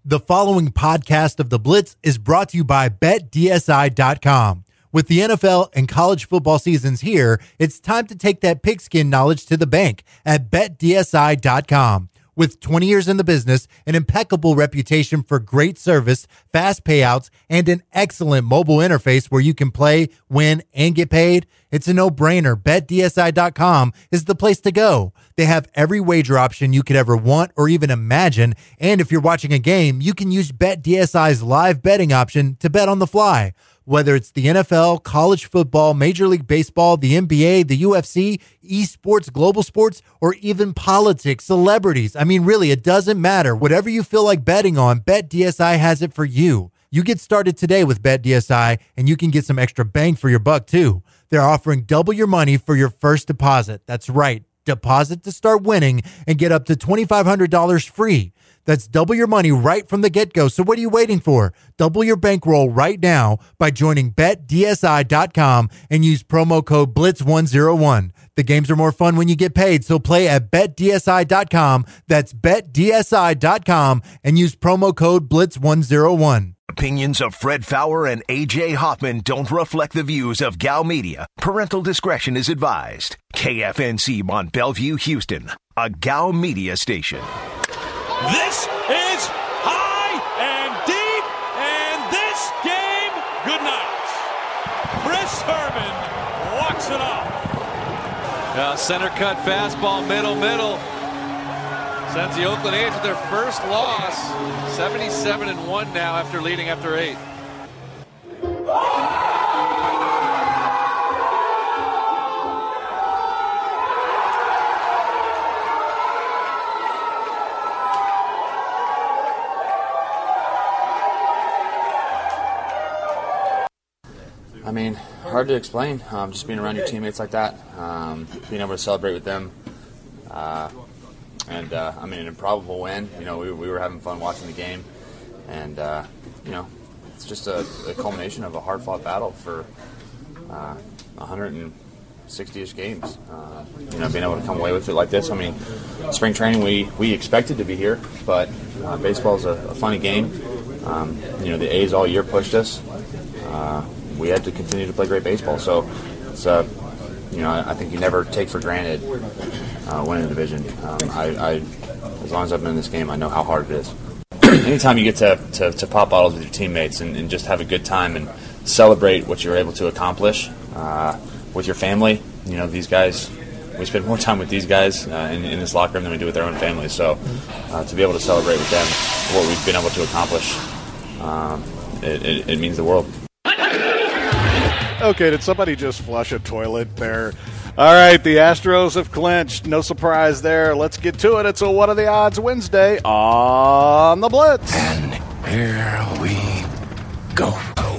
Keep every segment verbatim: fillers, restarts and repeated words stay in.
The following podcast of The Blitz is brought to you by Bet D S I dot com. With the N F L and college football seasons here, it's time to take that pigskin knowledge to the bank at Bet D S I dot com. With twenty years in the business, an impeccable reputation for great service, fast payouts, and an excellent mobile interface where you can play, win, and get paid, it's a no-brainer. Bet D S I dot com is the place to go. They have every wager option you could ever want or even imagine, and if you're watching a game, you can use Bet D S I's live betting option to bet on the fly. Whether it's the N F L, college football, Major League Baseball, the N B A, the U F C, esports, global sports, or even politics, celebrities. I mean, really, it doesn't matter. Whatever you feel like betting on, Bet D S I has it for you. You get started today with Bet D S I, and you can get some extra bang for your buck, too. They're offering double your money for your first deposit. That's right. Deposit to start winning and get up to twenty-five hundred dollars free. That's double your money right from the get-go. So what are you waiting for? Double your bankroll right now by joining Bet D S I dot com and use promo code Blitz one oh one. The games are more fun when you get paid, so play at Bet D S I dot com. That's Bet D S I dot com and use promo code Blitz one oh one. Opinions of Fred Faour and A J Hoffman don't reflect the views of Gal Media. Parental discretion is advised. K F N C Mont Bellevue, Houston, a Gal Media station. This is high and deep, and this game, good night. Chris Herman walks it off. Uh, center cut fastball, middle, middle. Sends the Oakland A's with their first loss. seventy-seven and one now after leading after eight. I mean, hard to explain. Um, just being around your teammates like that, um, being able to celebrate with them, uh, and uh, I mean, an improbable win. You know, we, we were having fun watching the game, and uh, you know, it's just a, a culmination of a hard-fought battle for uh, one hundred sixty-ish games. Uh, you know, being able to come away with it like this. I mean, spring training we, we expected to be here, but uh, baseball is a, a funny game. Um, you know, the A's all year pushed us. Uh, we had to continue to play great baseball. So, it's, uh, you know, I, I think you never take for granted uh, winning the division. Um, I, I, as long as I've been in this game, I know how hard it is. Anytime you get to, to, to pop bottles with your teammates and, and just have a good time and celebrate what you're able to accomplish uh, with your family, you know, these guys, we spend more time with these guys uh, in, in this locker room than we do with their own families. So uh, to be able to celebrate with them what we've been able to accomplish, um, it, it, it means the world. Okay, did somebody just flush a toilet there? All right, the Astros have clinched. No surprise there. Let's get to it. It's a What Are the Odds Wednesday on the Blitz. And here we go.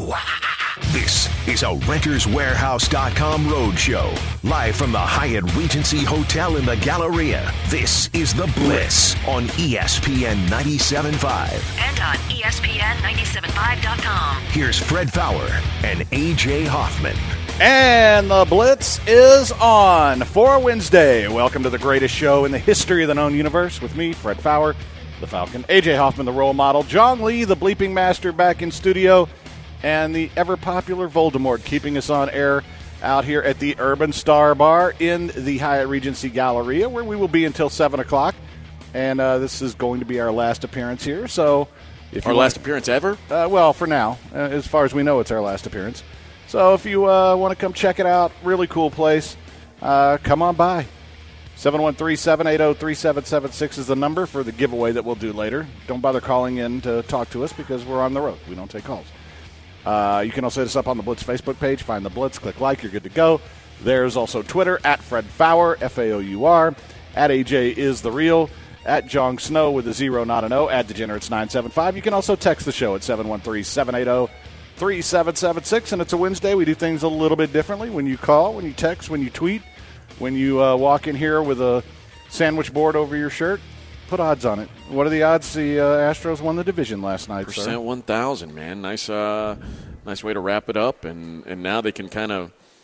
This is a Renters Warehouse dot com roadshow. Live from the Hyatt Regency Hotel in the Galleria. This is The Blitz on E S P N ninety-seven point five. And on E S P N ninety-seven point five dot com. Here's Fred Faour and A J Hoffman. And the Blitz is on for Wednesday. Welcome to the greatest show in the history of the known universe with me, Fred Faour, the Falcon, A J Hoffman, the role model, John Lee, the bleeping master, back in studio, and the ever-popular Voldemort keeping us on air out here at the Urban Star Bar in the Hyatt Regency Galleria, where we will be until seven o'clock. And uh, this is going to be our last appearance here. So, if Our you last want, appearance ever? Uh, well, for now. Uh, as far as we know, it's our last appearance. So if you uh, want to come check it out, really cool place, uh, come on by. seven one three, seven eight zero, three seven seven six is the number for the giveaway that we'll do later. Don't bother calling in to talk to us because we're on the road. We don't take calls. Uh, you can also hit us up on the Blitz Facebook page. Find the Blitz, click like, you're good to go. There's also Twitter, at Fred Faour, F A O U R, at A J is the real, at Jong Snow with a zero, not an O, at Degenerates nine seven five. You can also text the show at seven one three, seven eight zero, three seven seven six, and it's a Wednesday. We do things a little bit differently. When you call, when you text, when you tweet, when you uh, walk in here with a sandwich board over your shirt, put odds on it. What are the odds the uh, Astros won the division last night, Percent sir? one thousand, man. Nice, uh, nice way to wrap it up, and, and now they can kind of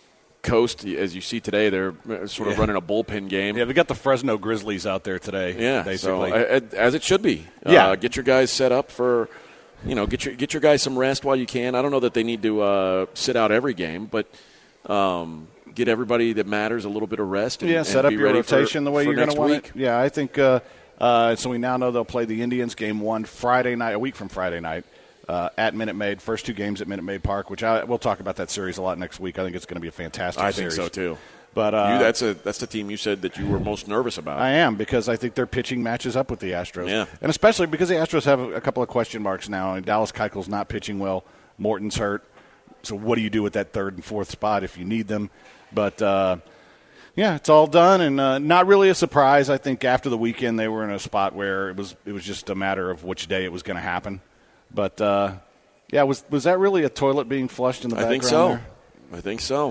Coast, as you see today, they're sort of yeah. running a bullpen game. Yeah, we got the Fresno Grizzlies out there today. Yeah, basically. so, uh, as it should be. Yeah, uh, get your guys set up for, you know, get your get your guys some rest while you can. I don't know that they need to uh, sit out every game, but um, get everybody that matters a little bit of rest. And, yeah, and set up be your ready rotation for, the way for you're going to want week. it. Yeah, I think. Uh, uh, so we now know they'll play the Indians game one Friday night, a week from Friday night. Uh, at Minute Maid, first two games at Minute Maid Park, which I, we'll talk about that series a lot next week. I think it's going to be a fantastic I series. think so, too. But uh, you, that's a that's the team you said that you were most nervous about. I am, because I think their pitching matches up with the Astros. Yeah. And especially because the Astros have a, a couple of question marks now. And Dallas Keuchel's not pitching well. Morton's hurt. So what do you do with that third and fourth spot if you need them? But, uh, yeah, it's all done, and uh, not really a surprise. I think after the weekend they were in a spot where it was it was just a matter of which day it was going to happen. But, uh, yeah, was was that really a toilet being flushed in the background? I think so. There? I think so.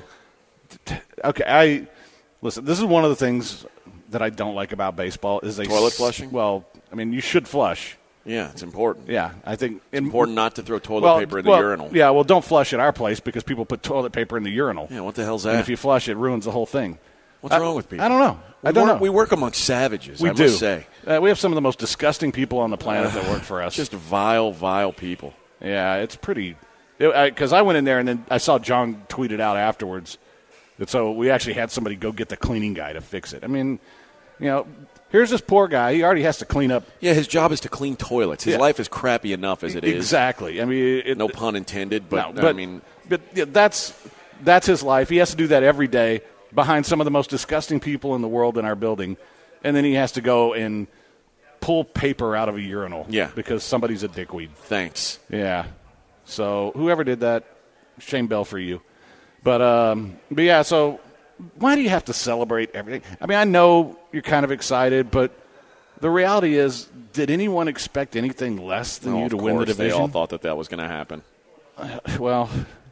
Okay, I listen. This is one of the things that I don't like about baseball is they toilet flushing. Well, I mean, you should flush. Yeah, it's important. Yeah, I think it's in, important not to throw toilet well, paper in the well, urinal. Yeah, well, don't flush at our place because people put toilet paper in the urinal. Yeah, what the hell's that? And if you flush, it ruins the whole thing. What's I, wrong with people? I don't know. We I don't work, know. We work amongst savages. We I do. must say, uh, we have some of the most disgusting people on the planet that work for us. Just vile, vile people. Yeah, it's pretty. Because I, I went in there and then I saw John tweet it out afterwards. And so we actually had somebody go get the cleaning guy to fix it. I mean, you know, here's this poor guy. He already has to clean up. Yeah, his job is to clean toilets. His yeah. life is crappy enough as it exactly. is. Exactly. I mean, it, no pun intended, but, no, but I mean, but yeah, that's that's his life. He has to do that every day behind some of the most disgusting people in the world in our building, and then he has to go and pull paper out of a urinal. Yeah, because somebody's a dickweed. Thanks. Yeah. So whoever did that, shame bell for you. But um, but yeah. So why do you have to celebrate everything? I mean, I know you're kind of excited, but the reality is, did anyone expect anything less than no, you to of win the course, division? They all thought that that was going to happen. Uh, well,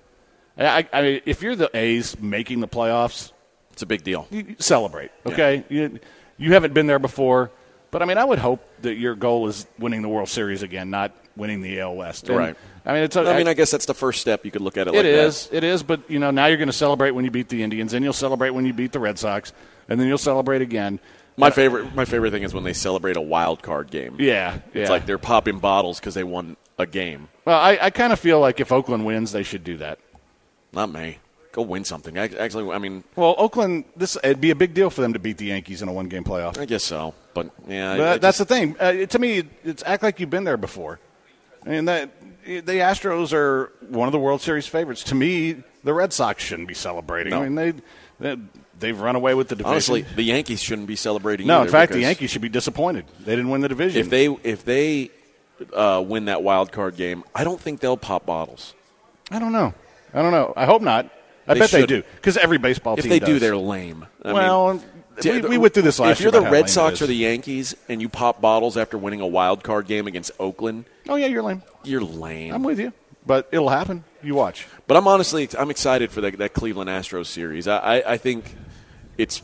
I, I mean, if you're the A's making the playoffs, it's a big deal. You celebrate, okay? Yeah. You you haven't been there before, but I mean, I would hope that your goal is winning the World Series again, not winning the A L West. And, right. I mean, it's. A, I mean, I guess that's the first step. You could look at it. It like is. that. It is. But you know, now you're going to celebrate when you beat the Indians, and you'll celebrate when you beat the Red Sox, and then you'll celebrate again. My favorite, my favorite thing is when they celebrate a wild card game. Yeah, yeah. It's like they're popping bottles because they won a game. Well, I, I kind of feel like if Oakland wins, they should do that. Not me. Go win something. Actually, I mean, well, Oakland, this it'd be a big deal for them to beat the Yankees in a one-game playoff. I guess so, but yeah, but I, I that's just, the thing. Uh, to me, it's act like you've been there before. I mean, that the Astros are one of the World Series favorites. To me, the Red Sox shouldn't be celebrating. No. I mean, they, they they've run away with the division. Honestly, the Yankees shouldn't be celebrating. No, either in fact, the because Yankees should be disappointed. They didn't win the division. If they if they uh, win that wild card game, I don't think they'll pop bottles. I don't know. I don't know. I hope not. I They bet should. they do because every baseball If team they does. do, they're lame. I well, mean, we, we went through this last If you're year the about how Red lame it Sox is. or the Yankees and you pop bottles after winning a wild card game against Oakland, oh yeah, you're lame. You're lame. I'm with you, but it'll happen. You watch. But I'm honestly, I'm excited for that, that Cleveland Astros series. I, I, I think it's,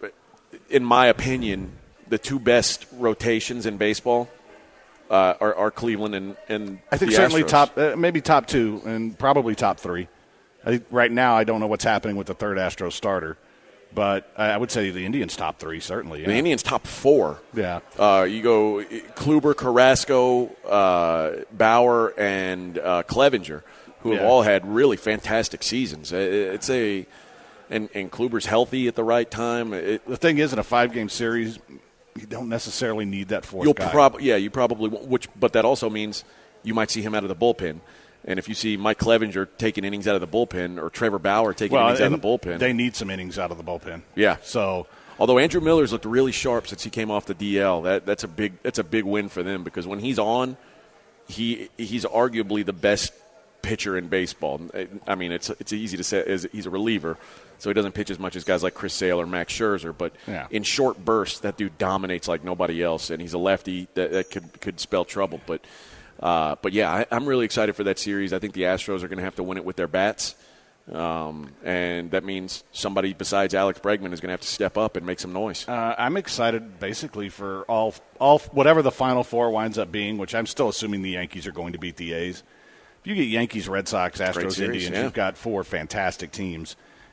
in my opinion, the two best rotations in baseball uh, are, are Cleveland and, and I think the certainly Astros. top, uh, maybe top two, and probably top three. I think right now I don't know what's happening with the third Astros starter, but I would say the Indians top three certainly. Yeah. The Indians top four. Yeah. Uh, you go Kluber, Carrasco, uh, Bauer, and uh, Clevenger, who have Yeah. all had really fantastic seasons. It's a and and Kluber's healthy at the right time. It, The thing is, in a five-game series, you don't necessarily need that fourth you'll guy. probably yeah, you probably won't, which but that also means you might see him out of the bullpen. And if you see Mike Clevenger taking innings out of the bullpen or Trevor Bauer taking well, innings out of the and bullpen, they need some innings out of the bullpen. Yeah. So, although Andrew Miller's looked really sharp since he came off the D L, that that's a big that's a big win for them because when he's on, he he's arguably the best pitcher in baseball. I mean, it's it's easy to say as he's a reliever, so he doesn't pitch as much as guys like Chris Sale or Max Scherzer. But Yeah. in short bursts, that dude dominates like nobody else, and he's a lefty that, that could could spell trouble. But uh, but yeah, I, I'm really excited for that series. I think the Astros are going to have to win it with their bats. Um, and that means somebody besides Alex Bregman is going to have to step up and make some noise. Uh, I'm excited basically for all, all whatever the Final Four winds up being, which I'm still assuming the Yankees are going to beat the A's. If you get Yankees, Red Sox, Astros, series, Indians, yeah. you've got four fantastic teams.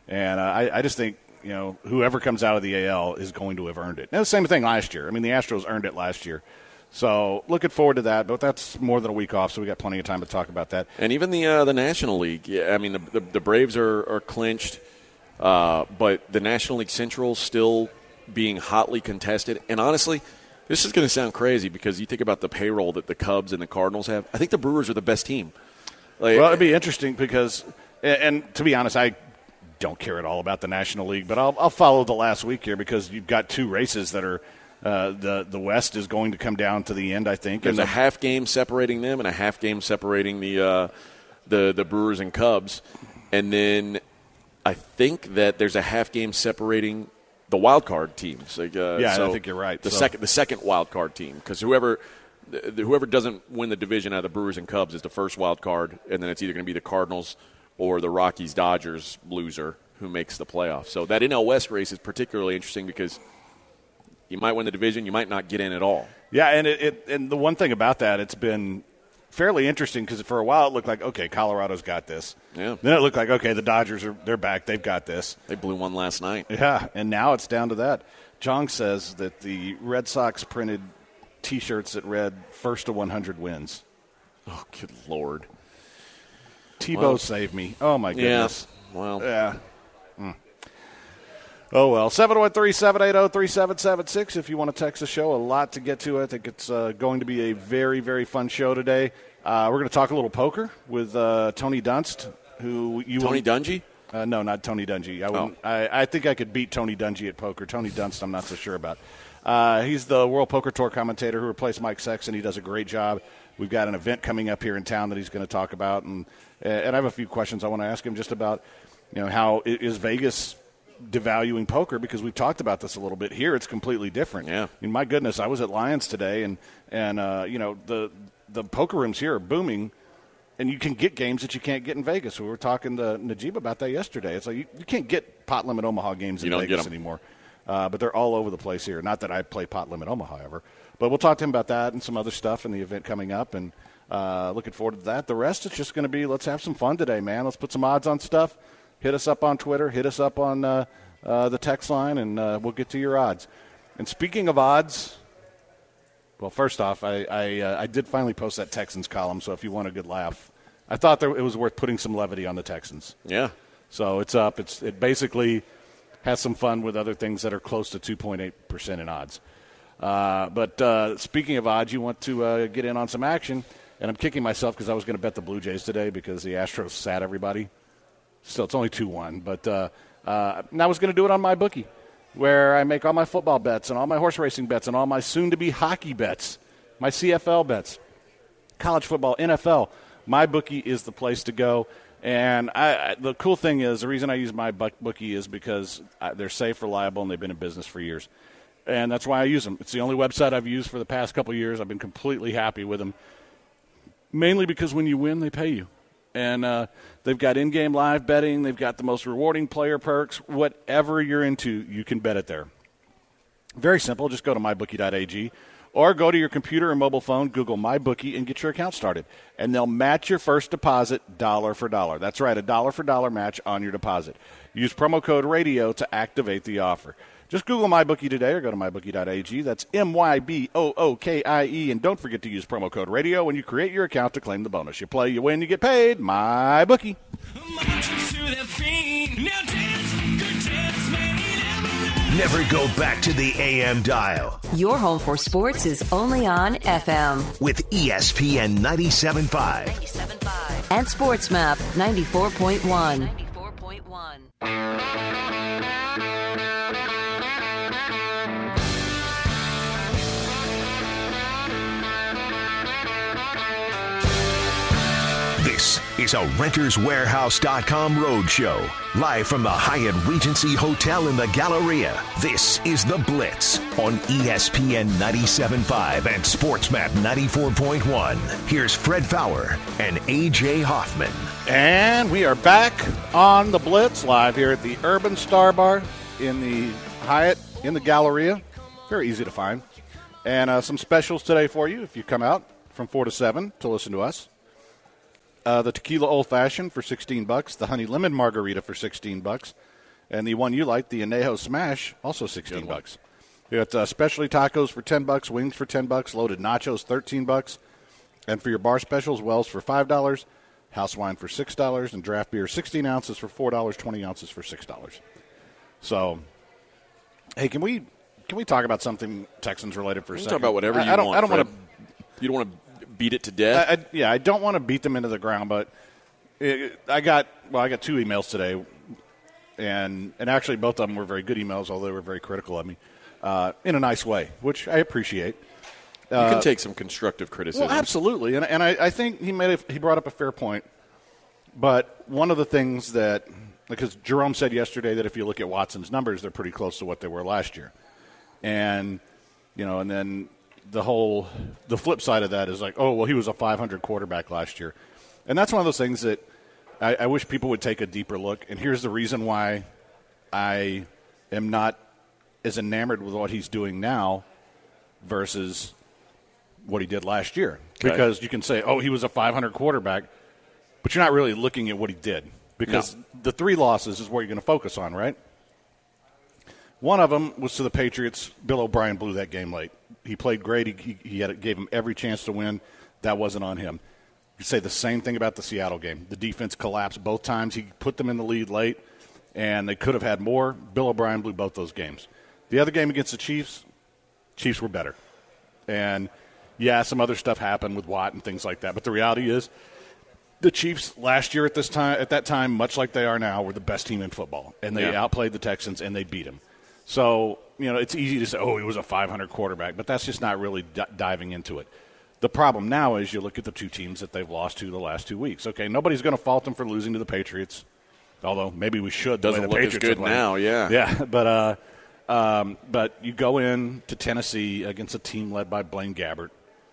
And uh, I, I just think, you know, whoever comes out of the A L is going to have earned it. Now, the same thing last year. I mean, the Astros earned it last year. So looking forward to that, but that's more than a week off, so we got plenty of time to talk about that. And even the uh, the National League, yeah, I mean, the, the, the Braves are, are clinched, uh, but the National League Central still being hotly contested. And honestly, this is going to sound crazy because you think about the payroll that the Cubs and the Cardinals have. I think the Brewers are the best team. Like, well, it'd be interesting because, and, and to be honest, I don't care at all about the National League, but I'll, I'll follow the last week here because you've got two races that are uh, the the West is going to come down to the end, I think. There's and a the, half game separating them and a half game separating the uh, the the Brewers and Cubs, and then I think that there's a half game separating the wild card teams. Like, uh, yeah, so I think you're right. The so. second the second wild card team, because whoever the, whoever doesn't win the division out of the Brewers and Cubs is the first wild card, and then it's either going to be the Cardinals or the Rockies Dodgers loser who makes the playoffs. So that N L West race is particularly interesting because you might win the division, you might not get in at all. Yeah, and it, it and the one thing about that, it's been fairly interesting because for a while it looked like, okay, Colorado's got this. Yeah. Then it looked like, okay, the Dodgers are they're back, they've got this. They blew one last night. Yeah, and now it's down to that. Jong says that the Red Sox printed T-shirts that read "First to one hundred wins." Oh, good Lord! Tebow well, saved me. Oh my goodness. Yeah. Well. Yeah. Mm. Oh, well, seven one three, seven eight zero, three seven seven six if you want to text the show. A lot to get to. I think it's uh, going to be a very, very fun show today. Uh, we're going to talk a little poker with uh, Tony Dunst, who you Tony will, Dungy? Uh, no, not Tony Dungy. I, oh. I, I think I could beat Tony Dungy at poker. Tony Dunst, I'm not so sure about. Uh, he's the World Poker Tour commentator who replaced Mike Sexton. He does a great job. We've got an event coming up here in town that he's going to talk about, and and I have a few questions I want to ask him just about, you know, how is Vegas devaluing poker, because we've talked about this a little bit here. It's completely different. Yeah. I mean, my goodness, I was at Lions today, and and uh, you know the the poker rooms here are booming, and you can get games that you can't get in Vegas. We were talking to Najib about that yesterday. It's like you, you can't get pot limit Omaha games in you don't Vegas get them. anymore, uh, but they're all over the place here. Not that I play pot limit Omaha ever, but we'll talk to him about that and some other stuff in the event coming up, and uh, looking forward to that. The rest is just going to be, let's have some fun today, man. Let's put some odds on stuff. Hit us up on Twitter. Hit us up on uh, uh, the text line, and uh, we'll get to your odds. And speaking of odds, well, first off, I I, uh, I did finally post that Texans column, so if you want a good laugh, I thought there, it was worth putting some levity on the Texans. Yeah. So it's up. It's It basically has some fun with other things that are close to two point eight percent in odds. Uh, but uh, speaking of odds, you want to uh, get in on some action, and I'm kicking myself because I was going to bet the Blue Jays today because the Astros sat everybody. Still, it's only two one, but uh, uh, and I was going to do it on MyBookie, where I make all my football bets and all my horse racing bets and all my soon-to-be hockey bets, my C F L bets, college football, N F L. MyBookie is the place to go. And I, I, the cool thing is, the reason I use MyBookie is because I, they're safe, reliable, and they've been in business for years. And that's why I use them. It's the only website I've used for the past couple of years. I've been completely happy with them, mainly because when you win, they pay you. And uh, they've got in-game live betting. They've got the most rewarding player perks. Whatever you're into, you can bet it there. Very simple. Just go to my bookie dot a g or go to your computer or mobile phone, Google MyBookie, and get your account started. And they'll match your first deposit dollar for dollar. That's right, a dollar for dollar match on your deposit. Use promo code RADIO to activate the offer. Just Google MyBookie today or go to my bookie dot a g. That's M Y B O O K I E. And don't forget to use promo code RADIO when you create your account to claim the bonus. You play, you win, you get paid. MyBookie. Never go back to the A M dial. Your home for sports is only on F M. With E S P N ninety-seven point five. And SportsMap ninety-four point one. ninety-four point one. This is a Renters Warehouse dot com roadshow. Live from the Hyatt Regency Hotel in the Galleria. This is The Blitz on E S P N ninety-seven point five and SportsMap ninety-four point one. Here's Fred Fowler and A J Hoffman. And we are back on The Blitz, live here at the Urban Star Bar in the Hyatt in the Galleria. Very easy to find. And uh, some specials today for you if you come out from four to seven to listen to us. Uh, the tequila old fashioned for sixteen bucks, the honey lemon margarita for sixteen bucks, And the one you like, the Anejo Smash, also sixteen Good one. bucks. You got uh, specialty tacos for ten bucks, wings for ten bucks, loaded nachos thirteen bucks, and for your bar specials, Wells for five dollars, house wine for six dollars, and draft beer sixteen ounces for four dollars, twenty ounces for six dollars. So, hey, can we can we talk about something Texans related for a You can second? talk about whatever you I, I don't, want. I don't Fred. want to. You don't want to beat it to death. I, I, yeah, I don't want to beat them into the ground, but it, I got well, I got two emails today, and and actually both of them were very good emails, although they were very critical of me uh, in a nice way, which I appreciate. You Uh, can take some constructive criticism. Well, absolutely, and and I, I think he made a, he brought up a fair point. But one of the things that, because Jerome said yesterday that if you look at Watson's numbers, they're pretty close to what they were last year, and you know, and then the whole the flip side of that is like, oh well, he was a five hundred quarterback last year, and that's one of those things that I, I wish people would take a deeper look. And here's the reason why I am not as enamored with what he's doing now versus what he did last year. Okay. Because you can say, oh, he was a five hundred quarterback, but you're not really looking at what he did. Because No. the three losses is where you're going to focus on, right? One of them was to the Patriots. Bill O'Brien blew that game late. He played great. He, he, he had, gave him every chance to win. That wasn't on him. You say the same thing about the Seattle game. The defense collapsed both times. He put them in the lead late, and they could have had more. Bill O'Brien blew both those games. The other game against the Chiefs, Chiefs were better. And, yeah, some other stuff happened with Watt and things like that. But the reality is the Chiefs last year at this time, at that time, much like they are now, were the best team in football. And they Yeah. outplayed the Texans, and they beat them. So, you know, it's easy to say, oh, he was a five hundred quarterback, but that's just not really d- diving into it. The problem now is you look at the two teams that they've lost to the last two weeks. Okay, nobody's going to fault them for losing to the Patriots, although maybe we should. the way Doesn't the look as Patriots good are playing. now, yeah. Yeah, but uh, um, but you go in to Tennessee against a team led by Blaine Gabbert,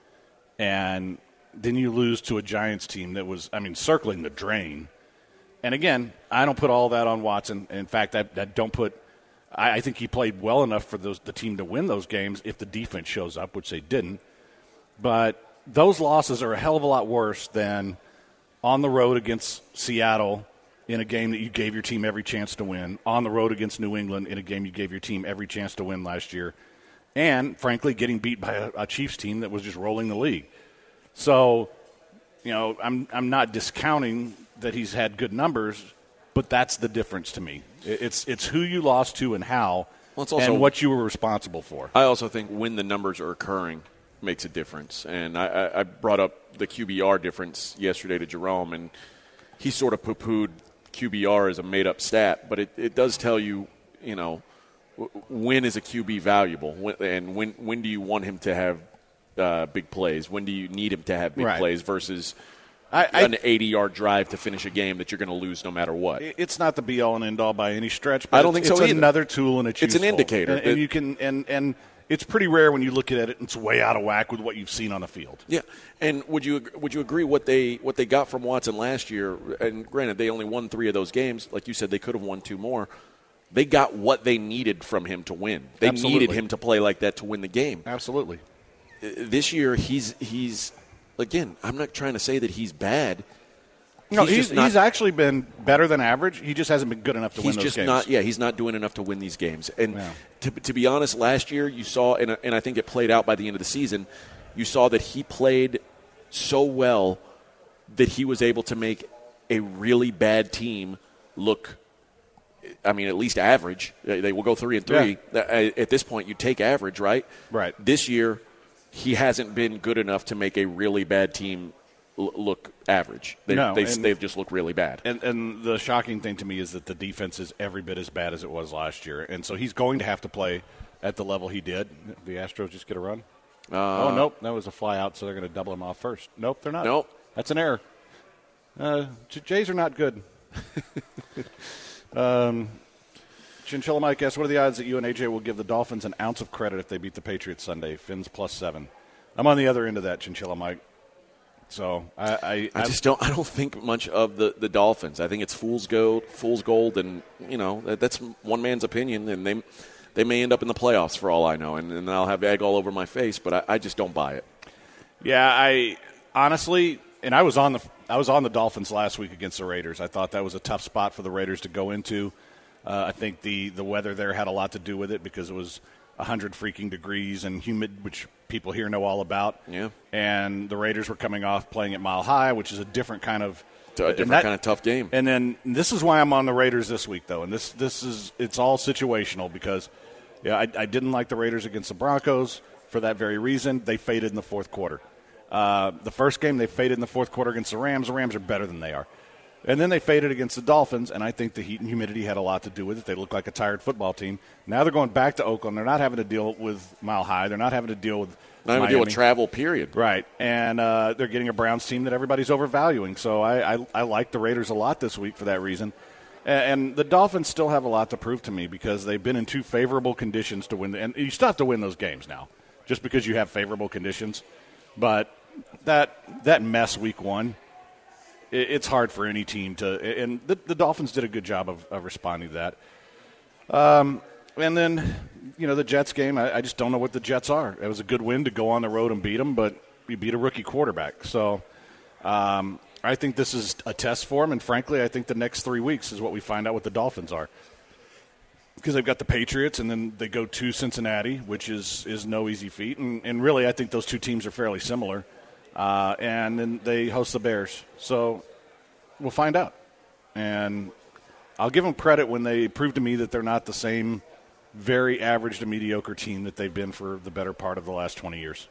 and then you lose to a Giants team that was, I mean, circling the drain. And again, I don't put all that on Watson. In fact, I, I don't put. I, I think he played well enough for those the team to win those games if the defense shows up, which they didn't. But those losses are a hell of a lot worse than on the road against Seattle in a game that you gave your team every chance to win, on the road against New England in a game you gave your team every chance to win last year, and, frankly, getting beat by a, a Chiefs team that was just rolling the league. So, you know, I'm I'm not discounting that he's had good numbers, but that's the difference to me. It's it's who you lost to and how, Well, it's also- and what you were responsible for. I also think when the numbers are occurring makes a difference. And I, I, I brought up the Q B R difference yesterday to Jerome, and he sort of poo-pooed Q B R as a made-up stat, but it, it does tell you, you know, w- when is a Q B valuable, when, and when when do you want him to have uh, big plays? When do you need him to have big Right. plays versus I, I, an eighty-yard drive to finish a game that you're going to lose no matter what? It's not the be-all and end-all by any stretch. But I don't it's, think so it's either. another tool in a It's an indicator and, and that- you can and and it's pretty rare when you look at it. It's way out of whack with what you've seen on the field. Yeah, and would you would you agree what they what they got from Watson last year? And granted, they only won three of those games. Like you said, they could have won two more. They got what they needed from him to win. They Absolutely. needed him to play like that to win the game. Absolutely. Uh, This year, he's he's again. I'm not trying to say that he's bad. No, He's he's, just not- he's actually been better than average. He just hasn't been good enough to He's win those just games. not. Yeah, he's not doing enough to win these games. And Yeah. to, to be honest, last year you saw, and, and I think it played out by the end of the season. You saw that he played so well that he was able to make a really bad team look. I mean, at least average. They they will go three and three. At this point, you take average, right? Right. This year, he hasn't been good enough to make a really bad team l- look average. They, No, they've, and- they've just looked really bad. And, and the shocking thing to me is that the defense is every bit as bad as it was last year. And so he's going to have to play at the level he did. The Astros just get a run? Uh, oh, nope. That was a fly out, so they're going to double him off first. Nope, they're not. Nope. That's an error. Uh, J- Jays are not good. um, Chinchilla Mike asks, what are the odds that you and A J will give the Dolphins an ounce of credit if they beat the Patriots Sunday? Fins plus seven. I'm on the other end of that, Chinchilla Mike. So I, I, I just don't. I don't think much of the, the Dolphins. I think it's fool's gold, fool's gold, and you know that, that's one man's opinion, and they they may end up in the playoffs for all I know, and, and I'll have egg all over my face. But I, I just don't buy it. Yeah, I honestly, and I was on the I was on the Dolphins last week against the Raiders. I thought that was a tough spot for the Raiders to go into. Uh, I think the, the weather there had a lot to do with it because it was one hundred freaking degrees and humid, which people here know all about. Yeah. And the Raiders were coming off playing at Mile High, which is a different kind of – a different that, kind of tough game. And then this is why I'm on the Raiders this week, though. And this this is – it's all situational because, yeah, I, I didn't like the Raiders against the Broncos for that very reason. They faded in the fourth quarter. Uh, the first game, they faded in the fourth quarter against the Rams. The Rams are better than they are. And then they faded against the Dolphins, and I think the heat and humidity had a lot to do with it. They look like a tired football team. Now they're going back to Oakland. They're not having to deal with Mile High. They're not having to deal with Not having to deal with travel, period. Right. And uh, they're getting a Browns team that everybody's overvaluing. So I, I, I like the Raiders a lot this week for that reason. And, and the Dolphins still have a lot to prove to me because they've been in two favorable conditions to win. The, and you still have to win those games now just because you have favorable conditions. But that that mess week one, it's hard for any team to – and the, the Dolphins did a good job of, of responding to that. Um, and then, you know, the Jets game, I, I just don't know what the Jets are. It was a good win to go on the road and beat them, but you beat a rookie quarterback. So um, I think this is a test for them, and frankly, I think the next three weeks is what we find out what the Dolphins are. Because they've got the Patriots, and then they go to Cincinnati, which is, is no easy feat. And, and really, I think those two teams are fairly similar. Uh, and then they host the Bears. So we'll find out. And I'll give them credit when they prove to me that they're not the same very average to mediocre team that they've been for the better part of the last twenty years.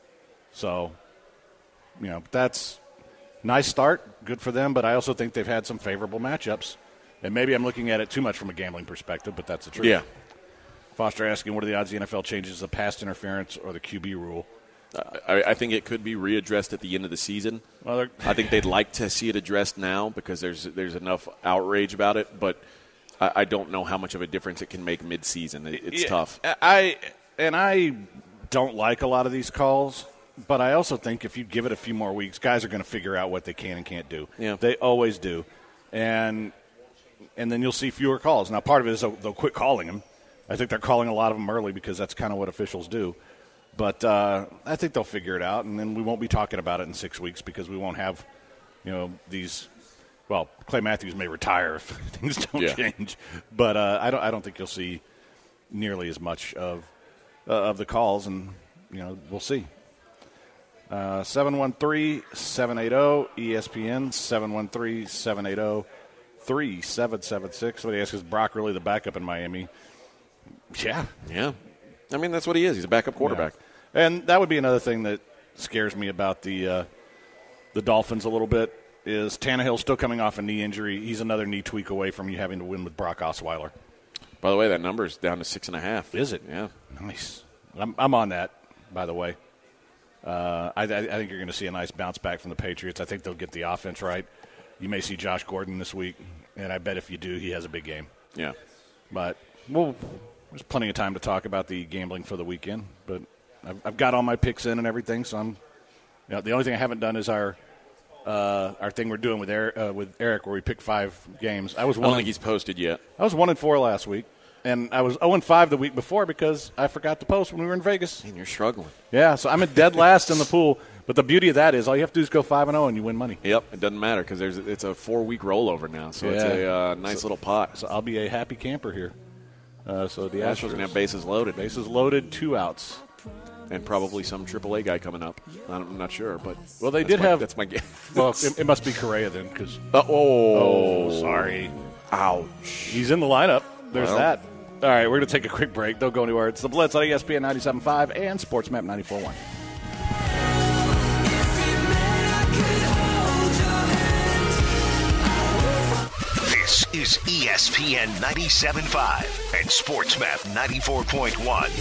So, you know, that's a nice start. Good for them. But I also think they've had some favorable matchups. And maybe I'm looking at it too much from a gambling perspective, but that's the truth. Yeah. Foster asking, what are the odds the N F L changes the pass interference or the Q B rule? I, I think it could be readdressed at the end of the season. Well, I think they'd like to see it addressed now because there's there's enough outrage about it, but I, I don't know how much of a difference it can make mid-season. It, it's yeah, tough. I and I don't like a lot of these calls, but I also think if you give it a few more weeks, guys are going to figure out what they can and can't do. Yeah. They always do, and and then you'll see fewer calls. Now, part of it is they'll, they'll quit calling them. I think they're calling a lot of them early because that's kind of what officials do. But uh, I think they'll figure it out, and then we won't be talking about it in six weeks because we won't have, you know, these. Well, Clay Matthews may retire if things don't yeah. change, but uh, I don't. I don't think you'll see nearly as much of uh, of the calls, and you know, we'll see. Uh, seven one three, seven eight zero E S P N seven one three, seven eight zero, three seven seven six. Somebody asks, is Brock really the backup in Miami? Yeah, yeah. I mean, that's what he is. He's a backup quarterback. Yeah. And that would be another thing that scares me about the uh, the Dolphins a little bit is Tannehill's still coming off a knee injury. He's another knee tweak away from you having to win with Brock Osweiler. By the way, that number is down to six and a half. Is it? Yeah. Nice. I'm, I'm on that, by the way. Uh, I, I think you're going to see a nice bounce back from the Patriots. I think they'll get the offense right. You may see Josh Gordon this week, and I bet if you do, he has a big game. Yeah. But we'll – there's plenty of time to talk about the gambling for the weekend, but I've, I've got all my picks in and everything. So I'm, you know, the only thing I haven't done is our uh, our thing we're doing with Eric, uh, with Eric, where we pick five games. I was I one don't think he's posted yet. I was one and four last week, and I was zero and five the week before because I forgot to post when we were in Vegas. Man, you're struggling. Yeah, so I'm in dead last in the pool. But the beauty of that is all you have to do is go five and zero, and you win money. Yep, it doesn't matter because there's it's a four week rollover now, so yeah. it's a uh, nice so, little pot. So I'll be a happy camper here. Uh, so the Astros going to have bases loaded. Bases loaded, two outs. And probably some triple A guy coming up. I'm not sure, but well, they that's did my, have. That's my guess. Well, it, it must be Correa then, because uh, oh, oh, sorry, ouch. He's in the lineup. There's well. that. All right, we're going to take a quick break. Don't go anywhere. It's the Blitz on E S P N ninety-seven point five and SportsMap ninety-four point one. This is E S P N ninety-seven point five and SportsMap ninety-four point one.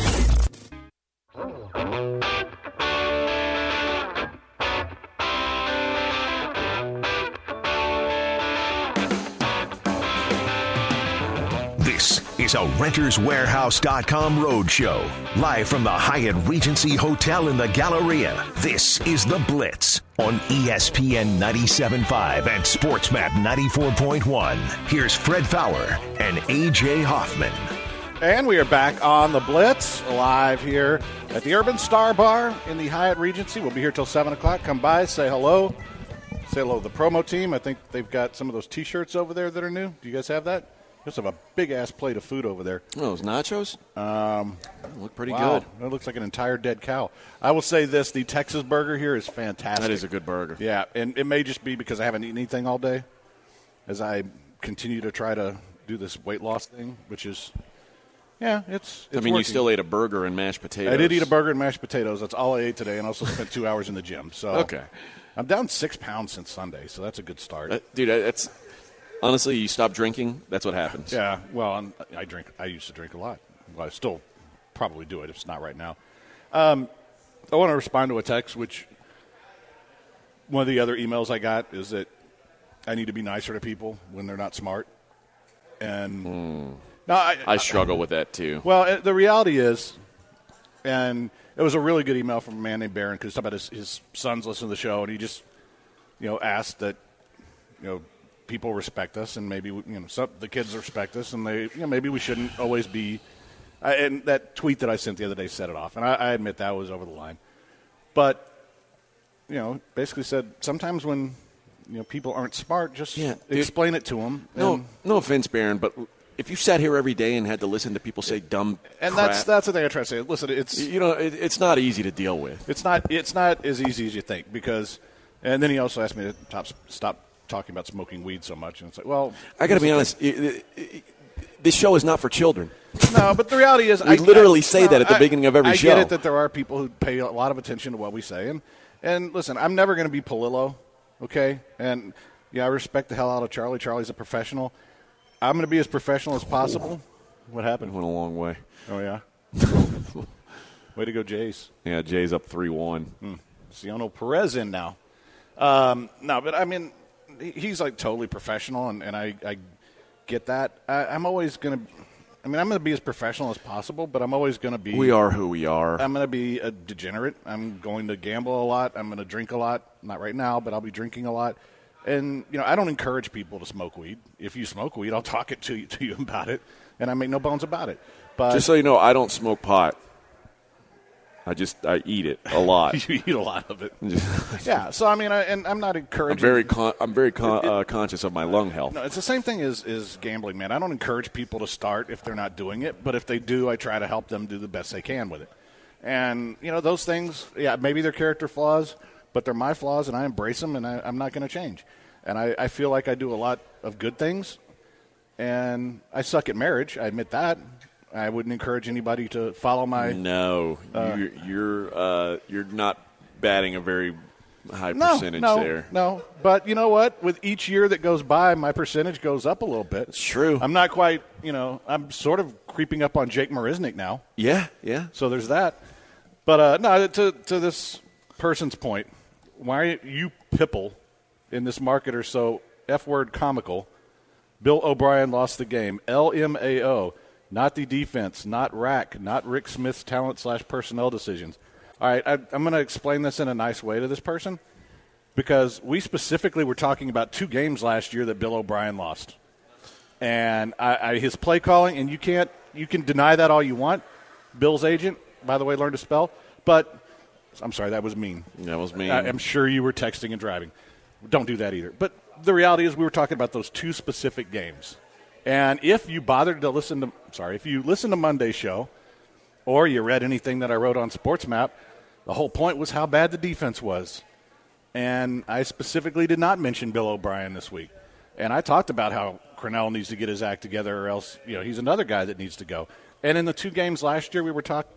This is a Renters Warehouse dot com roadshow. Live from the Hyatt Regency Hotel in the Galleria. This is The Blitz on E S P N ninety-seven point five and SportsMap ninety-four point one. Here's Fred Fowler and A J Hoffman. And we are back on The Blitz, live here at the Urban Star Bar in the Hyatt Regency. We'll be here till seven o'clock. Come by, say hello. Say hello to the promo team. I think they've got some of those T-shirts over there that are new. Do you guys have that? just have a big-ass plate of food over there. Oh, those nachos? Um, look pretty wow, good. It looks like an entire dead cow. I will say this, the Texas burger here is fantastic. That is a good burger. Yeah, and it may just be because I haven't eaten anything all day as I continue to try to do this weight loss thing, which is, yeah, it's, it's I mean, working. you still ate a burger and mashed potatoes. I did eat a burger and mashed potatoes. That's all I ate today, and also spent two hours in the gym. So okay. I'm down six pounds since Sunday, so that's a good start. Uh, dude, that's honestly, you stop drinking, that's what happens. Yeah, well, I'm, I drink. I used to drink a lot. Well, I still probably do it if it's not right now. Um, I want to respond to a text, which one of the other emails I got is that I need to be nicer to people when they're not smart. And mm. no, I, I struggle with that too. Well, it, the reality is, and it was a really good email from a man named Barron because about his, his sons listen to the show, and he just, you know, asked that, you know, people respect us, and maybe you know some, the kids respect us, and they, you know, maybe we shouldn't always be. I, and that tweet that I sent the other day set it off, and I, I admit that was over the line. But you know, basically said sometimes when you know people aren't smart, just yeah, explain it to them. No, no offense, Barron, but if you sat here every day and had to listen to people say dumb and crap, that's that's the thing I try to say. Listen, it's you know it, it's not easy to deal with. It's not it's not as easy as you think because. And then he also asked me to top, stop talking about smoking weed so much, and it's like, well, I got to be honest. It, it, this show is not for children. No, but the reality is, we I, literally I, say no, that at the I, beginning of every I show. I get it that there are people who pay a lot of attention to what we say, and and listen, I'm never going to be Palillo, okay? And yeah, I respect the hell out of Charlie. Charlie's a professional. I'm going to be as professional as possible. What happened? Went a long way. Oh yeah. Way to go, Jays. Yeah, Jay's up three one. Hmm. Ciano Perez in now. Um, no, but I mean, he's like totally professional, and, and I, I get that. I, I'm always going to, I mean, I'm going to be as professional as possible, but I'm always going to be. We are who we are. I'm going to be a degenerate. I'm going to gamble a lot. I'm going to drink a lot. Not right now, but I'll be drinking a lot. And, you know, I don't encourage people to smoke weed. If you smoke weed, I'll talk it to you, to you about it, and I make no bones about it. But just so you know, I don't smoke pot. I just I eat it a lot. You eat a lot of it. Yeah. So I mean, I, and I'm not encouraging. I'm very con- I'm very con- uh, conscious of my lung health. No, it's the same thing as is gambling, man. I don't encourage people to start if they're not doing it, but if they do, I try to help them do the best they can with it. And you know, those things, yeah, maybe they're character flaws, but they're my flaws, and I embrace them, and I, I'm not going to change. And I, I feel like I do a lot of good things, and I suck at marriage. I admit that. I wouldn't encourage anybody to follow my. No, uh, you're you're, uh, you're not batting a very high no, percentage no, there. No, but you know what? With each year that goes by, my percentage goes up a little bit. It's true. I'm not quite, you know, I'm sort of creeping up on Jake Marisnik now. Yeah, yeah. So there's that. But uh, no, to to this person's point, why are you pipple in this market are so F word comical? Bill O'Brien lost the game. L M A O. Not the defense, not Rack, not Rick Smith's talent slash personnel decisions. All right, I, I'm going to explain this in a nice way to this person because we specifically were talking about two games last year that Bill O'Brien lost. And I, I, his play calling, and you can't you can deny that all you want. Bill's agent, by the way, learned to spell. But I'm sorry, that was mean. That was mean. I, I'm sure you were texting and driving. Don't do that either. But the reality is we were talking about those two specific games. And if you bothered to listen to, sorry, if you listened to Monday's show or you read anything that I wrote on SportsMap, the whole point was how bad the defense was. And I specifically did not mention Bill O'Brien this week. And I talked about how Crennel needs to get his act together or else, you know, he's another guy that needs to go. And in the two games last year we were talking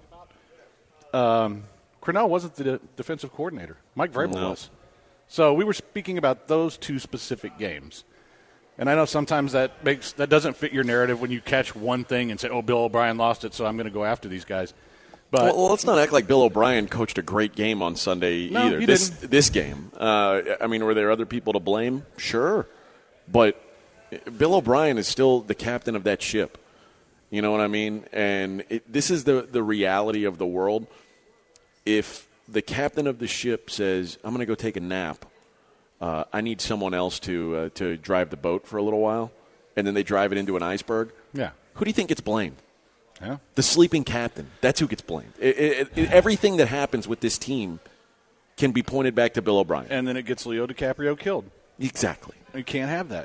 about, um, Crennel wasn't the de- defensive coordinator. Mike Vrabel no. was. So we were speaking about those two specific games. And I know sometimes that makes that doesn't fit your narrative when you catch one thing and say, "Oh, Bill O'Brien lost it, so I'm going to go after these guys." But well, well, let's not act like Bill O'Brien coached a great game on Sunday no, either. He this didn't. this game, uh, I mean, were there other people to blame? Sure, but Bill O'Brien is still the captain of that ship. You know what I mean? And it, this is the the reality of the world. If the captain of the ship says, "I'm going to go take a nap," Uh, I need someone else to uh, to drive the boat for a little while, and then they drive it into an iceberg. Yeah. Who do you think gets blamed? Yeah. The sleeping captain. That's who gets blamed. It, it, it, everything that happens with this team can be pointed back to Bill O'Brien. And then it gets Leo DiCaprio killed. Exactly. You can't have that.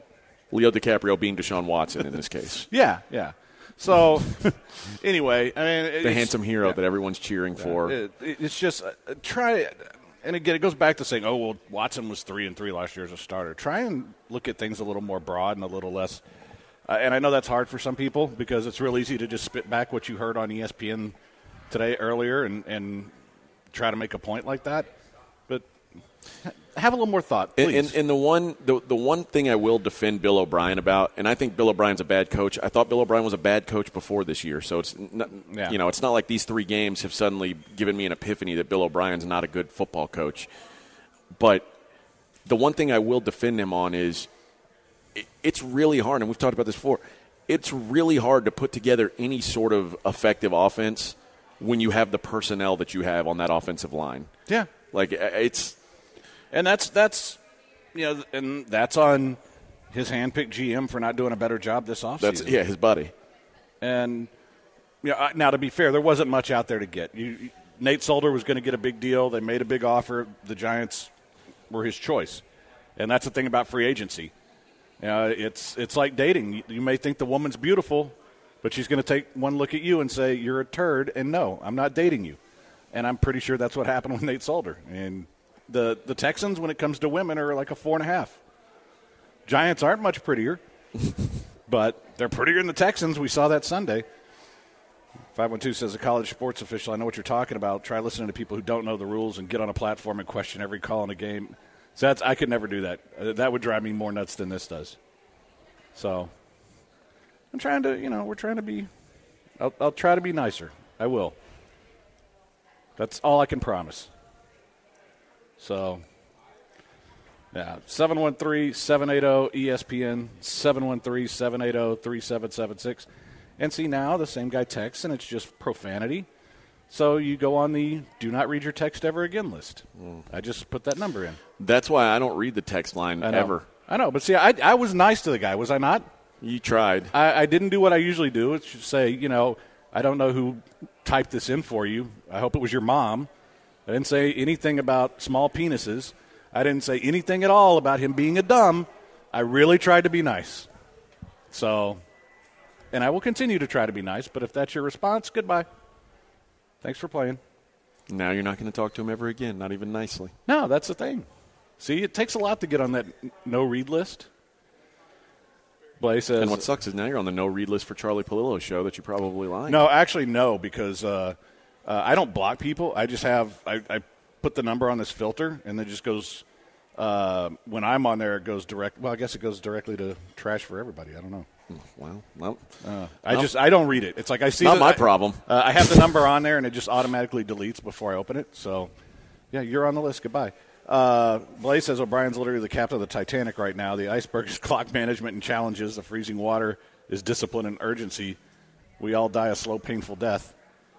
Leo DiCaprio being Deshaun Watson in this case. Yeah, yeah. So, anyway, I mean, the handsome hero yeah. that everyone's cheering yeah. for. It, it's just uh, try, and again, it goes back to saying, "Oh, well, Watson was three and three last year as a starter." Try and look at things a little more broad and a little less. Uh, and I know that's hard for some people because it's real easy to just spit back what you heard on E S P N today earlier and, and try to make a point like that. But have a little more thought, please. And, and, and the one the, the one thing I will defend Bill O'Brien about, and I think Bill O'Brien's a bad coach. I thought Bill O'Brien was a bad coach before this year, so it's not, yeah. you know it's not like these three games have suddenly given me an epiphany that Bill O'Brien's not a good football coach. But the one thing I will defend him on is it, it's really hard, and we've talked about this before. It's really hard to put together any sort of effective offense when you have the personnel that you have on that offensive line. Yeah, like it's. And that's, that's you know, and that's on his handpicked G M for not doing a better job this offseason. That's yeah, his buddy. And you know, now to be fair, there wasn't much out there to get. You, Nate Solder was going to get a big deal. They made a big offer. The Giants were his choice, and that's the thing about free agency. Uh, it's it's like dating. You, you may think the woman's beautiful, but she's going to take one look at you and say you're a turd. And no, I'm not dating you. And I'm pretty sure that's what happened with Nate Solder. And The the Texans, when it comes to women, are like a four and a half. Giants aren't much prettier, but they're prettier than the Texans. We saw that Sunday. five one two says, a college sports official, I know what you're talking about. Try listening to people who don't know the rules and get on a platform and question every call in a game. So that's, I could never do that. Uh, that would drive me more nuts than this does. So I'm trying to, you know, we're trying to be, I'll, I'll try to be nicer. I will. That's all I can promise. So, yeah, seven one three, seven eight zero, E S P N, seven one three, seven eight zero, three seven seven six. And see, now the same guy texts, and it's just profanity. So you go on the do not read your text ever again list. Mm. I just put that number in. That's why I don't read the text line I ever. I know, but see, I, I was nice to the guy, was I not? You tried. I, I didn't do what I usually do. It's just say, you know, I don't know who typed this in for you. I hope it was your mom. I didn't say anything about small penises. I didn't say anything at all about him being a dumb. I really tried to be nice. So, and I will continue to try to be nice, but if that's your response, goodbye. Thanks for playing. Now you're not going to talk to him ever again, not even nicely. No, that's the thing. See, it takes a lot to get on that no-read list. Blay says, and what sucks is now you're on the no-read list for Charlie Palillo's show that you probably like. No, actually, no, because uh, – Uh, I don't block people. I just have I, I put the number on this filter, and it just goes uh, when I'm on there. It goes direct. Well, I guess it goes directly to trash for everybody. I don't know. Well, well uh, I no. just I don't read it. It's like I see. Not that my I, problem. Uh, I have the number on there, and it just automatically deletes before I open it. So, yeah, you're on the list. Goodbye. Uh, Blaze says O'Brien's literally the captain of the Titanic right now. The iceberg is clock management and challenges. The freezing water is discipline and urgency. We all die a slow, painful death.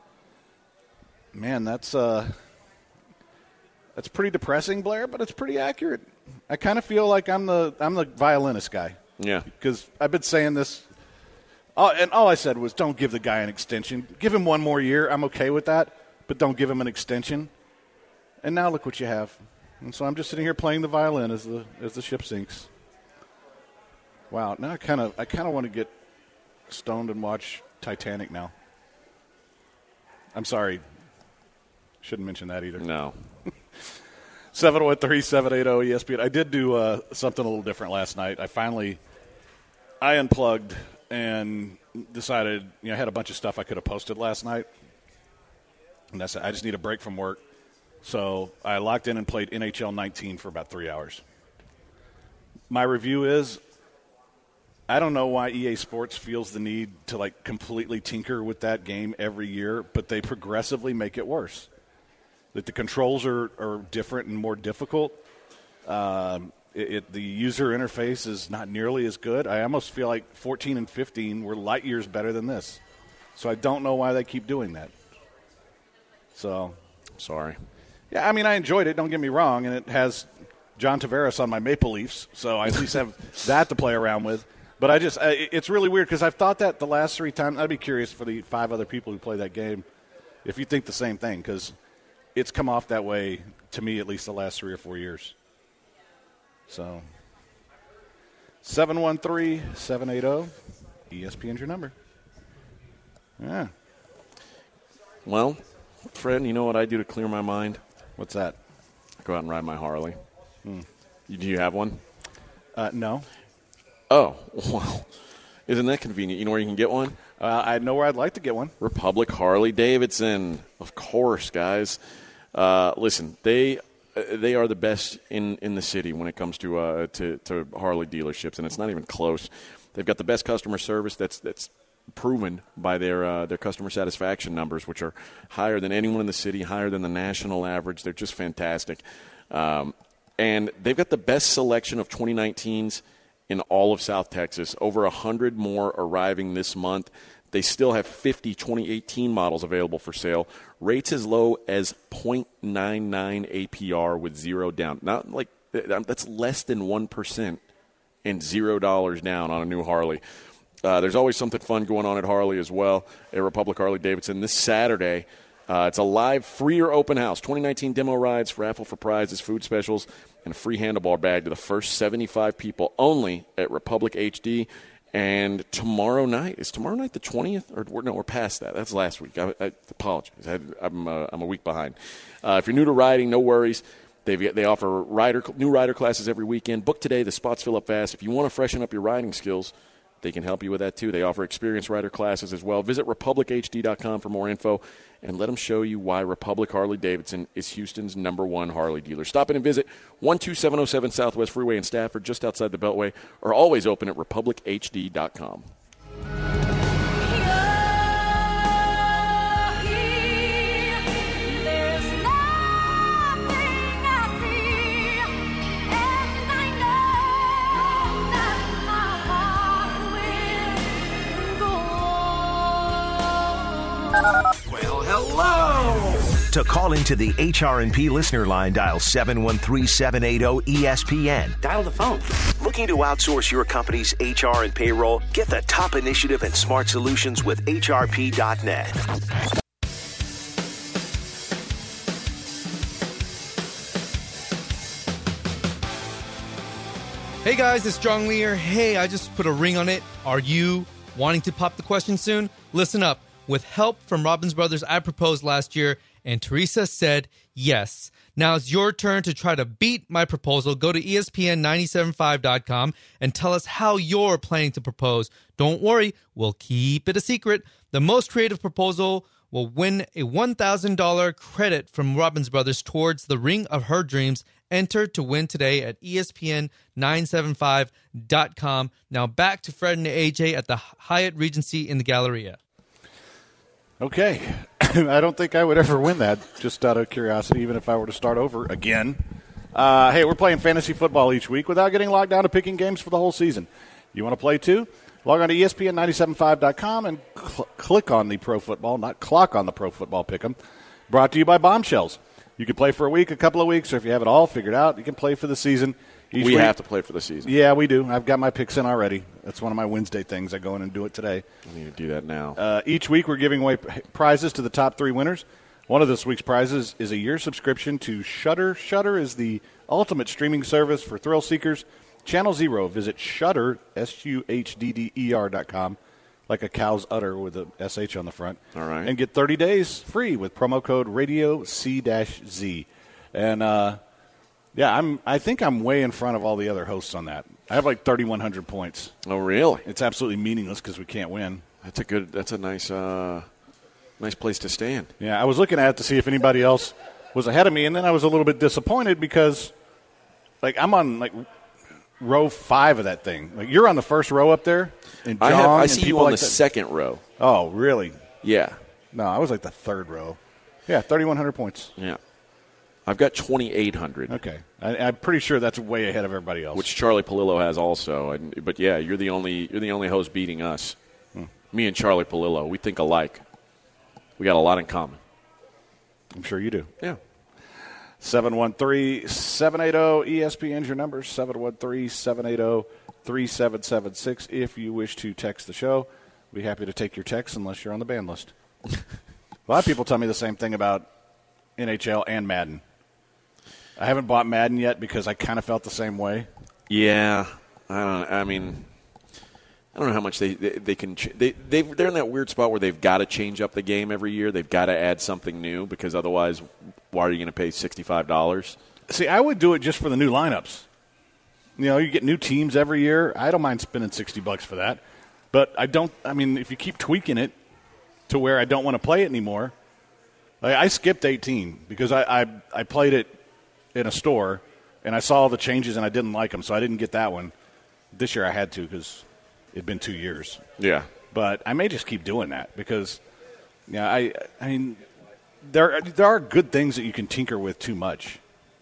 Man, that's uh, that's pretty depressing, Blair, but it's pretty accurate. I kind of feel like I'm the I'm the violinist guy. Yeah, because I've been saying this, oh, and all I said was, don't give the guy an extension. Give him one more year. I'm okay with that, but don't give him an extension. And now look what you have. And so I'm just sitting here playing the violin as the as the ship sinks. Wow, now I kind of I kind of want to get stoned and watch Titanic now. I'm sorry. Shouldn't mention that either. No. seven one three, seven eight zero, E S P N. I did do uh, something a little different last night. I finally, I unplugged and decided, you know, I had a bunch of stuff I could have posted last night. And that's it. I just need a break from work. So I locked in and played N H L nineteen for about three hours. My review is, I don't know why E A Sports feels the need to, like, completely tinker with that game every year, but they progressively make it worse. That the controls are, are different and more difficult. Um, it, it, the user interface is not nearly as good. I almost feel like fourteen and fifteen were light years better than this. So I don't know why they keep doing that. So, sorry. Yeah, I mean, I enjoyed it, don't get me wrong, and it has John Tavares on my Maple Leafs, so I at least have that to play around with. But I just, it's really weird because I've thought that the last three times. I'd be curious for the five other people who play that game if you think the same thing, because it's come off that way to me at least the last three or four years. So, seven one three, seven eight zero, E S P N's your number. Yeah. Well, Fred, you know what I do to clear my mind? What's that? Go out and ride my Harley. Hmm. You, do you have one? Uh, no. Oh, wow. Isn't that convenient? You know where you can get one? Uh, I know where I'd like to get one. Republic Harley Davidson. Of course, guys. Uh, listen, they they are the best in, in the city when it comes to, uh, to to Harley dealerships, and it's not even close. They've got the best customer service that's that's proven by their uh, their customer satisfaction numbers, which are higher than anyone in the city, higher than the national average. They're just fantastic. Um, and they've got the best selection of twenty nineteens in all of South Texas, over one hundred more arriving this month. They still have fifty twenty eighteen models available for sale. Rates as low as zero point nine nine A P R with zero down. Not like that's less than one percent and zero dollars down on a new Harley. Uh, there's always something fun going on at Harley as well, at Republic Harley Davidson. This Saturday, uh, it's a live free or open house. twenty nineteen demo rides, raffle for prizes, food specials, and a free handlebar bag to the first seventy-five people only at Republic H D. And tomorrow night, is tomorrow night the twentieth? Or no, we're past that. That's last week. I, I apologize. I, I'm, uh, I'm a week behind. Uh, if you're new to riding, no worries. They've, they offer rider, new rider classes every weekend. Book today. The spots fill up fast. If you want to freshen up your riding skills, they can help you with that, too. They offer experienced rider classes as well. Visit Republic H D dot com for more info, and let them show you why Republic Harley Davidson is Houston's number one Harley dealer. Stop in and visit one two seven oh seven Southwest Freeway in Stafford, just outside the Beltway, or always open at Republic H D dot com. Well, hello! To call into the H R and P listener line, dial seven one three, seven eight zero, E S P N. Dial the phone. Looking to outsource your company's H R and payroll? Get the top initiative and smart solutions with H R P dot net. Hey guys, it's John Lear. Hey, I just put a ring on it. Are you wanting to pop the question soon? Listen up. With help from Robbins Brothers, I proposed last year, and Teresa said yes. Now it's your turn to try to beat my proposal. Go to E S P N nine seven five dot com and tell us how you're planning to propose. Don't worry, we'll keep it a secret. The most creative proposal will win a one thousand dollars credit from Robbins Brothers towards the ring of her dreams. Enter to win today at E S P N nine seven five dot com. Now back to Fred and A J at the Hyatt Regency in the Galleria. Okay. I don't think I would ever win that, just out of curiosity, even if I were to start over again. Uh, hey, we're playing fantasy football each week without getting locked down to picking games for the whole season. You want to play too? Log on to E S P N nine seven five dot com and cl- click on the Pro Football, not clock on the Pro Football Pick'em. Brought to you by Bombshells. You can play for a week, a couple of weeks, or if you have it all figured out, you can play for the season. Each we week. have to play for the season. Yeah, we do. I've got my picks in already. That's one of my Wednesday things. I go in and do it today. I need to do that now. Uh, each week we're giving away p- prizes to the top three winners. One of this week's prizes is a year subscription to Shudder. Shudder is the ultimate streaming service for thrill seekers. Channel Zero. Visit Shudder, S U H D D E R dot com, like a cow's udder with a S H on the front. All right. And get thirty days free with promo code Radio C Z. And, uh, yeah, I'm. I think I'm way in front of all the other hosts on that. I have like thirty-one hundred points. Oh, really? It's absolutely meaningless because we can't win. That's a good. That's a nice, uh, nice place to stand. Yeah, I was looking at it to see if anybody else was ahead of me, and then I was a little bit disappointed because, like, I'm on like row five of that thing. Like, you're on the first row up there. And John I, have, I and see you people on like the that. second row. Oh, really? Yeah. No, I was like the third row. Yeah, thirty-one hundred points. Yeah. I've got twenty-eight hundred. Okay. I, I'm pretty sure that's way ahead of everybody else. Which Charlie Palillo has also. And, but, yeah, you're the only you're the only host beating us. Hmm. Me and Charlie Palillo, we think alike. We got a lot in common. I'm sure you do. Yeah. seven one three, seven eight zero, E S P N's your number, seven one three, seven eight zero, three seven seven six. If you wish to text the show, we'll be happy to take your text unless you're on the ban list. A lot of people tell me the same thing about N H L and Madden. I haven't bought Madden yet because I kind of felt the same way. Yeah. I don't. I mean, I don't know how much they they, they can. Ch- they they they're in that weird spot where they've got to change up the game every year. They've got to add something new because otherwise, why are you going to pay sixty-five dollars? See, I would do it just for the new lineups. You know, you get new teams every year. I don't mind spending sixty bucks for that, but I don't. I mean, if you keep tweaking it to where I don't want to play it anymore, like I skipped eighteen because I, I I played it in a store and I saw all the changes and I didn't like them, so I didn't get that one. This year I had to because it'd been two years. Yeah, but I may just keep doing that because, yeah, I I mean, there there are good things that you can tinker with too much.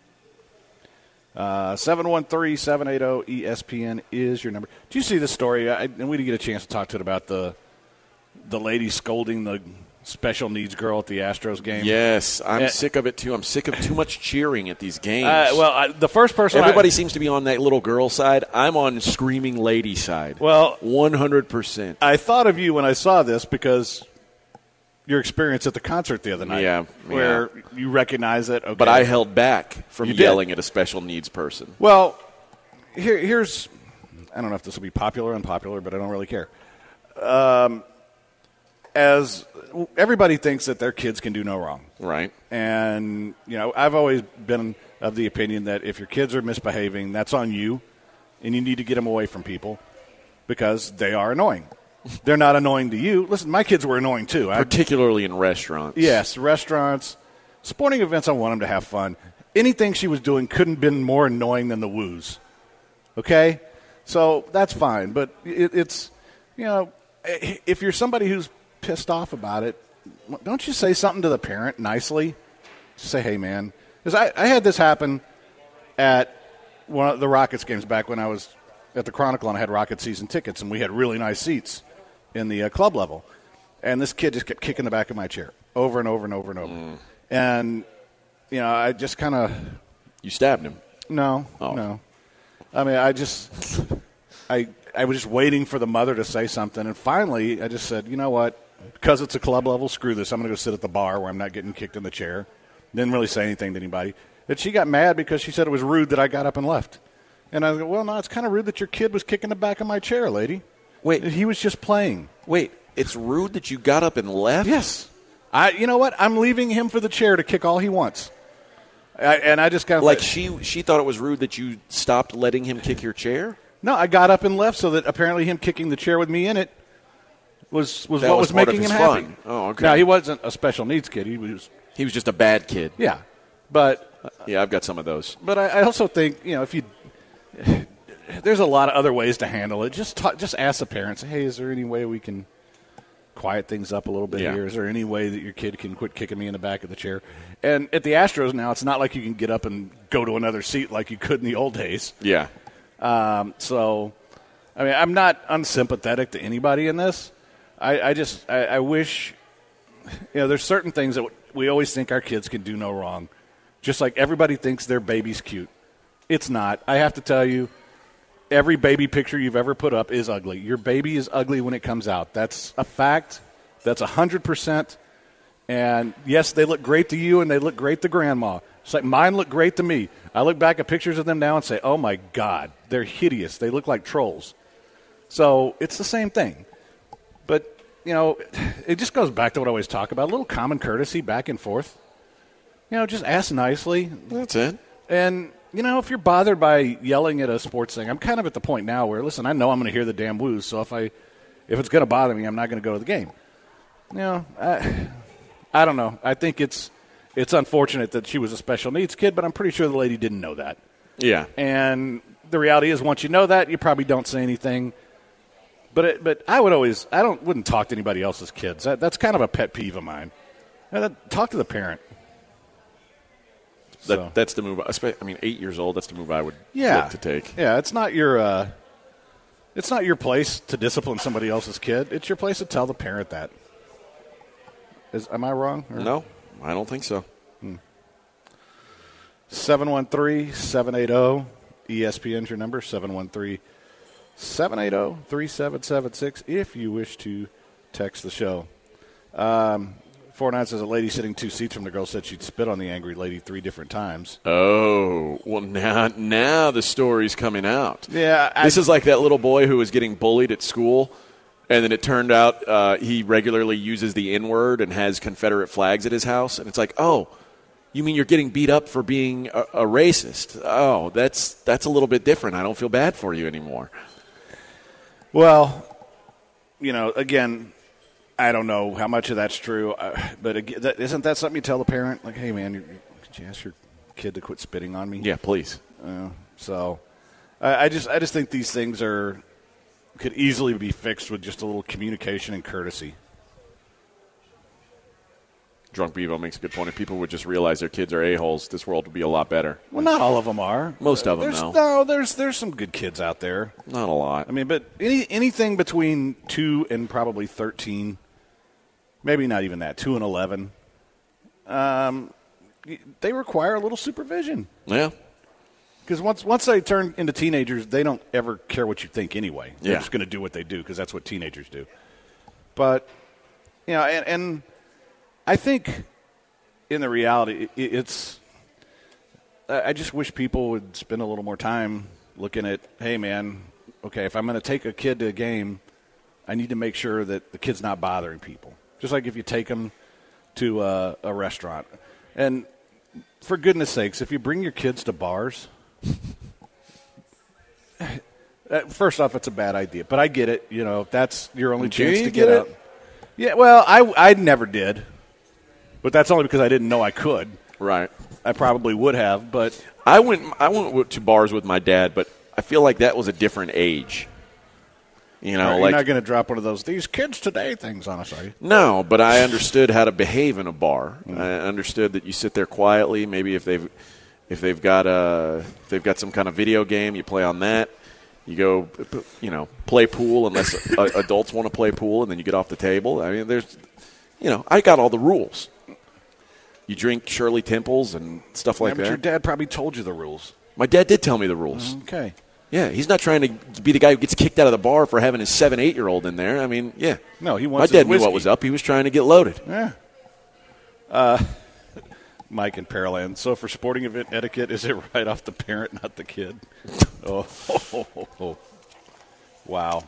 Uh, seven one three, seven eight zero, E S P N is your number. Did you see this story? I, and we didn't get a chance to talk to it about the the lady scolding the special needs girl at the Astros game. Yes, I'm uh, sick of it, too. I'm sick of too much cheering at these games. Uh, well, I, the first person Everybody I, seems to be on that little girl side. I'm on screaming lady side. Well, one hundred percent. I thought of you when I saw this because your experience at the concert the other night. Yeah. Where yeah. you recognize it. Okay. But I held back from You yelling did. at a special needs person. Well, here, here's – I don't know if this will be popular or unpopular, but I don't really care. Um, as everybody thinks that their kids can do no wrong. Right. And, you know, I've always been of the opinion that if your kids are misbehaving, that's on you, and you need to get them away from people because they are annoying. They're not annoying to you. Listen, my kids were annoying too. Particularly I, in restaurants. Yes, restaurants. Sporting events, I want them to have fun. Anything she was doing couldn't have been more annoying than the woos. Okay? So that's fine. But it, it's, you know, if you're somebody who's pissed off about it, don't you say something to the parent nicely? Just say, hey, man. Because I, I had this happen at one of the Rockets games back when I was at the Chronicle and I had Rocket season tickets, and we had really nice seats in the uh, club level. And this kid just kept kicking the back of my chair over and over and over and over. Mm. And, you know, I just kind of – You stabbed him? No, oh. no. I mean, I just – I I was just waiting for the mother to say something. And finally, I just said, you know what? Because it's a club level, screw this. I'm going to go sit at the bar where I'm not getting kicked in the chair. Didn't really say anything to anybody. And she got mad because she said it was rude that I got up and left. And I go, well, no, it's kind of rude that your kid was kicking the back of my chair, lady. Wait. He was just playing. Wait, it's rude that you got up and left? Yes. I. You know what? I'm leaving him for the chair to kick all he wants. I, and I just kind of like she she thought it was rude that you stopped letting him kick your chair? No, I got up and left so that apparently him kicking the chair with me in it was was that what was, was part making of him his happy. Fun. Oh, okay. Now, he wasn't a special needs kid. He was he was just a bad kid. Yeah, but uh, yeah, I've got some of those. But I, I also think, you know, if you there's a lot of other ways to handle it. Just talk, just ask the parents, hey, is there any way we can quiet things up a little bit yeah. here? Is there any way that your kid can quit kicking me in the back of the chair? And at the Astros now, it's not like you can get up and go to another seat like you could in the old days. Yeah. Um, so, I mean, I'm not unsympathetic to anybody in this. I, I just, I, I wish, you know, there's certain things that we always think our kids can do no wrong. Just like everybody thinks their baby's cute. It's not. I have to tell you, every baby picture you've ever put up is ugly. Your baby is ugly when it comes out. That's a fact. That's one hundred percent. And, yes, they look great to you and they look great to grandma. It's like mine look great to me. I look back at pictures of them now and say, oh, my God, they're hideous. They look like trolls. So it's the same thing. But, you know, it just goes back to what I always talk about, a little common courtesy back and forth. You know, just ask nicely. That's it. And, you know, if you're bothered by yelling at a sports thing, I'm kind of at the point now where, listen, I know I'm going to hear the damn woos, so if I, if it's going to bother me, I'm not going to go to the game. You know, I, I don't know. I think it's it's unfortunate that she was a special needs kid, but I'm pretty sure the lady didn't know that. Yeah. And the reality is, once you know that, you probably don't say anything. But it, but I would always, I don't wouldn't talk to anybody else's kids. That, that's kind of a pet peeve of mine. Talk to the parent. That, So. That's the move. I mean, eight years old. That's the move I would Yeah. look to take. Yeah, it's not your uh, it's not your place to discipline somebody else's kid. It's your place to tell the parent that. Is am I wrong? Or? No, I don't think so. seven one three, seven eight zero, E S P N's your number, seven one three, seven eight zero, three seven seven six if you wish to text the show. Um, four nine says a lady sitting two seats from the girl said she'd spit on the angry lady three different times. Oh, well, now now the story's coming out. Yeah. I, this is like that little boy who was getting bullied at school, and then it turned out uh, he regularly uses the N-word and has Confederate flags at his house. And it's like, oh, you mean you're getting beat up for being a, a racist? Oh, that's that's a little bit different. I don't feel bad for you anymore. Well, you know, again, I don't know how much of that's true, uh, but again, that, isn't that something you tell the parent? Like, hey, man, you, could you ask your kid to quit spitting on me? Yeah, please. Uh, so I, I just I just think these things are could easily be fixed with just a little communication and courtesy. Drunk Bevo makes a good point. If people would just realize their kids are a-holes, this world would be a lot better. Well, not all of them are. Most of them, there's, though. No, there's there's some good kids out there. Not a lot. I mean, but any anything between two and probably thirteen, maybe not even that, two and eleven, um, they require a little supervision. Yeah. Because once once they turn into teenagers, they don't ever care what you think anyway. They're Yeah. just going to do what they do because that's what teenagers do. But, you know, and, and I think in the reality, it, it's – I just wish people would spend a little more time looking at, hey, man, okay, if I'm going to take a kid to a game, I need to make sure that the kid's not bothering people. Just like if you take them to a, a restaurant. And for goodness sakes, if you bring your kids to bars – first off, it's a bad idea, but I get it. You know, that's your only Do chance you to get get it? out. Yeah, well, I I never did, but that's only because I didn't know I could. Right. I probably would have, but I went I went to bars with my dad, but I feel like that was a different age. You know, you're like not going to drop one of those "these kids today" things on us, are you? no, but I understood how to behave in a bar. Mm. I understood that you sit there quietly. Maybe if they've if they've got a if they've got some kind of video game, you play on that. You go, you know, play pool unless adults want to play pool, and then you get off the table. I mean, there's, you know, I got all the rules. You drink Shirley Temples and stuff like yeah, but that. your dad probably told you the rules. My dad did tell me the rules. Okay. Yeah, he's not trying to be the guy who gets kicked out of the bar for having his seven, eight-year-old in there. I mean, yeah. No, he wants My dad his knew what whiskey. was up. He was trying to get loaded. Yeah. Uh, Mike and Pearland. So for sporting event etiquette, is it right off the parent, not the kid? oh, oh, oh, oh, oh. Wow.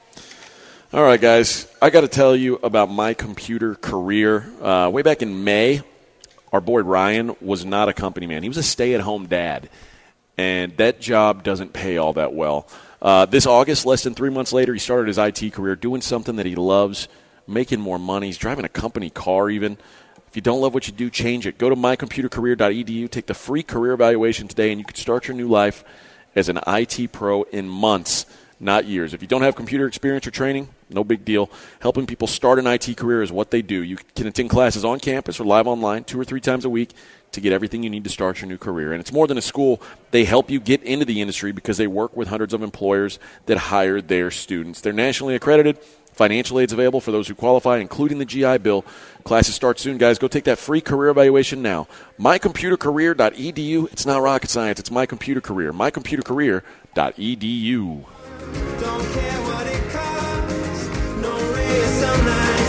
All right, guys. I got to tell you about my computer career. Uh, way back in May, our boy Ryan was not a company man. He was a stay-at-home dad, and that job doesn't pay all that well. Uh, this August, less than three months later, he started his I T career doing something that he loves, making more money. He's driving a company car even. If you don't love what you do, change it. Go to my computer career dot e d u, take the free career evaluation today, and you can start your new life as an I T pro in months, not years. If you don't have computer experience or training, no big deal. Helping people start an I T career is what they do. You can attend classes on campus or live online two or three times a week to get everything you need to start your new career. And it's more than a school. They help you get into the industry because they work with hundreds of employers that hire their students. They're nationally accredited. Financial aid's available for those who qualify, including the G I Bill. Classes start soon, guys. Go take that free career evaluation now. my computer career dot e d u. It's not rocket science. It's My Computer Career. my computer career dot e d u. Don't care what it costs. No race on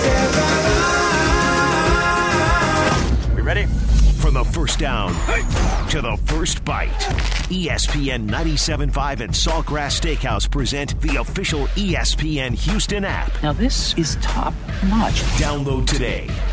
night. We ready? From the first down to the first bite, E S P N ninety-seven point five and Saltgrass Steakhouse present the official E S P N Houston app. Now this is top notch. Download today.